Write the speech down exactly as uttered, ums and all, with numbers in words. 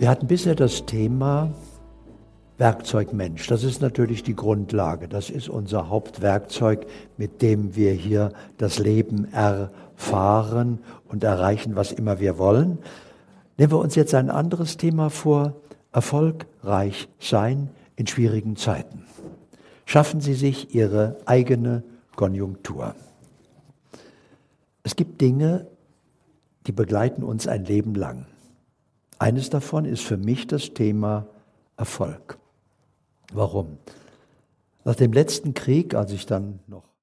Wir hatten bisher das Thema Werkzeug Mensch. Das ist natürlich die Grundlage. Das ist unser Hauptwerkzeug, mit dem wir hier das Leben erfahren und erreichen, was immer wir wollen. Nehmen wir uns jetzt ein anderes Thema vor. Erfolgreich sein in schwierigen Zeiten. Schaffen Sie sich Ihre eigene Konjunktur. Es gibt Dinge, die begleiten uns ein Leben lang. Eines davon ist für mich das Thema Erfolg. Warum? Nach dem letzten Krieg, als ich dann noch